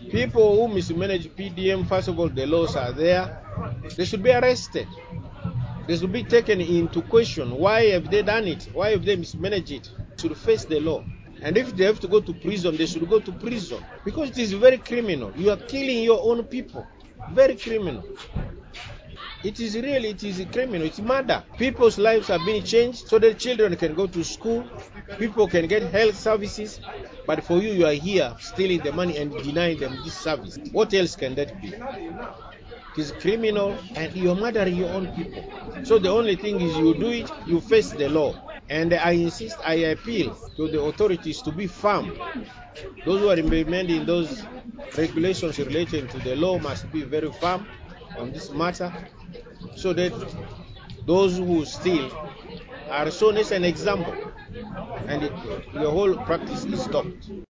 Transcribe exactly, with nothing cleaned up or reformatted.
People who mismanage P D M, first of all, the laws are there. They should be arrested. They should be taken into question. Why have they done it? Why have they mismanaged it? They should face the law. And if they have to go to prison, they should go to prison. Because it is very criminal. You are killing your own people. Very criminal. It is really, it is criminal. It's murder. People's lives have been changed so that children can go to school. People can get health services. But for you, you are here stealing the money and denying them this service. What else can that be? It is criminal and you're murdering your own people. So the only thing is you do it, you face the law. And I insist, I appeal to the authorities to be firm. Those who are implementing those regulations related to the law must be very firm on this matter so that those who steal are shown as an example and it, the whole practice is stopped.